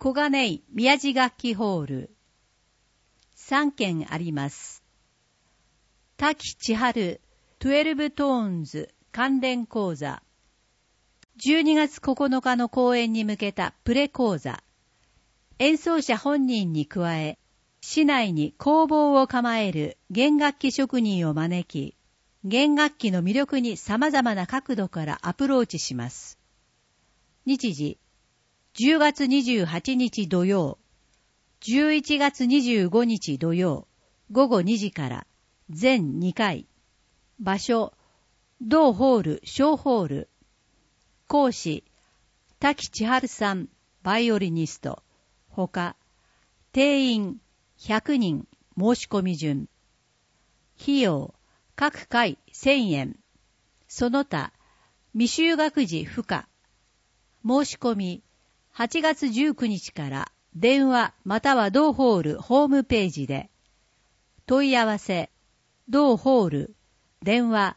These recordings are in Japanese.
小金井宮地楽器ホール。3件あります。滝千春12トーンズ関連講座。12月9日の公演に向けたプレ講座。演奏者本人に加え、市内に工房を構える弦楽器職人を招き、弦楽器の魅力に様々な角度からアプローチします。日時、10月28日土曜、11月25日土曜、午後2時から全2回。場所、同ホール小ホール。講師、滝千春さん、バイオリニスト。ほか、定員100人申し込み順。費用、各回1000円。その他、未就学児不可。申し込み、8月19日から電話または同ホールホームページで。問い合わせ、同ホール、電話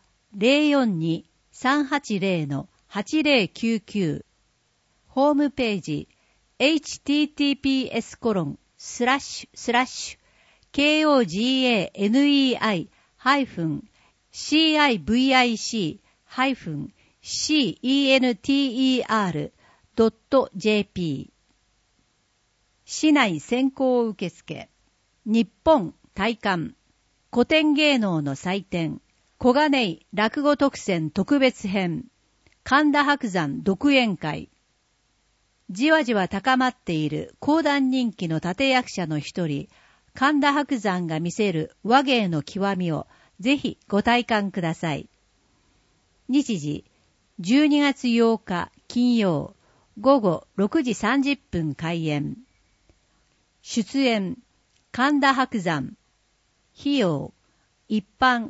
042-380-8099。ホームページ、https://KOGANEI-civic-center.jp。 市内先行受付。日本大観古典芸能の祭典小金井落語特選特別編神田伯山独演会。じわじわ高まっている講談人気の立役者の一人、神田伯山が見せる話芸の極みをぜひご体感ください。日時、12月8日金曜、午後6時30分開演。出演、神田伯山。費用、一般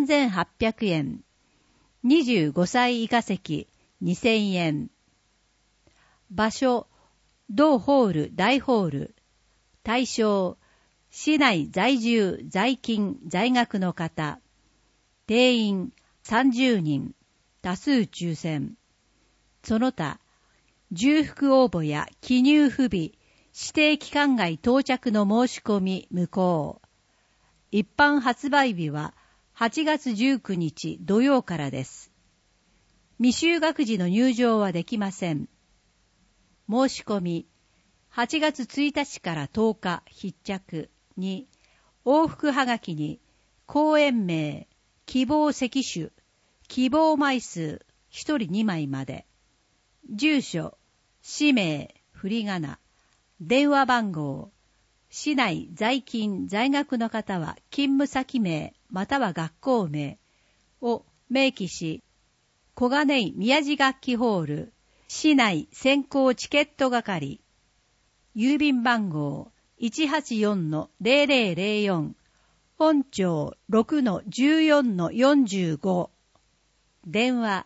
3800円。25歳以下席2000円。場所、同ホール大ホール。対象、市内在住在勤在学の方。定員30人。多数抽選。その他、重複応募や記入不備、指定期間外到着の申し込み無効。一般発売日は8月19日土曜からです。未就学児の入場はできません。申し込み、8月1日から10日必着に、往復はがきに、講演名、希望席種、希望枚数、1人2枚まで。住所、氏名、振り仮名、電話番号、市内在勤在学の方は勤務先名または学校名を明記し、小金井宮地楽器ホール、市内先行チケット係、郵便番号 184-0004、本町 6-14-45、電話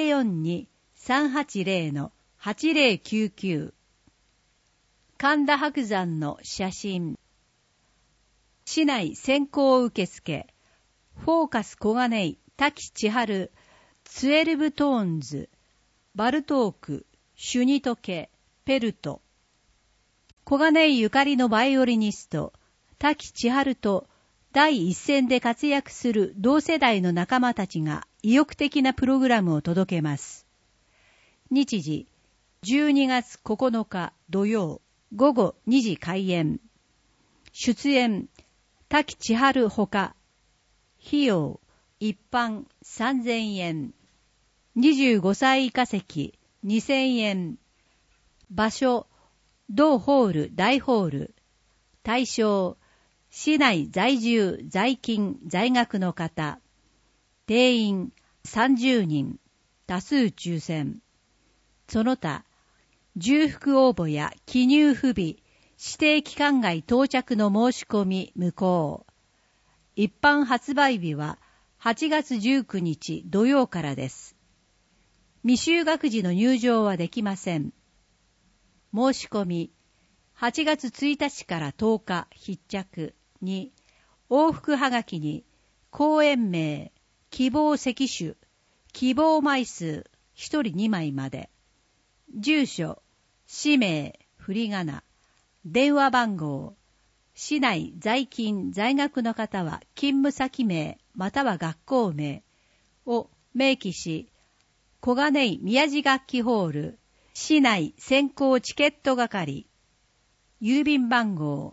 042-380-8099。神田伯山の写真。市内先行受付。フォーカス小金井滝千春12トーンズバルトークシュニトケペルト。小金井ゆかりのバイオリニスト滝千春と第一線で活躍する同世代の仲間たちが意欲的なプログラムを届けます。日時12月9日土曜午後2時開演。出演、滝千春ほか。費用、一般3000円。25歳以下席2000円。場所、同ホール大ホール。対象、市内在住在勤在学の方。定員30人。多数抽選。その他、重複応募や記入不備、指定期間外到着の申し込み無効。一般発売日は8月19日土曜からです。未就学児の入場はできません。申し込み、8月1日から10日必着に、往復はがきに、講演名、希望席種、希望枚数、1人2枚まで。住所、氏名、振り仮名、 電話番号、市内在勤在学の方は勤務先名または学校名を明記し、小金井宮地楽器ホール市内先行チケット係、郵便番号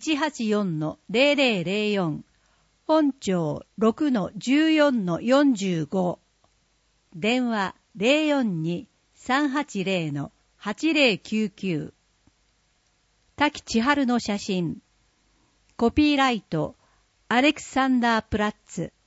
184-0004 本町 6-14-45、電話 042-380-8099。滝千春の写真。コピーライト、アレクサンダー・プラッツ。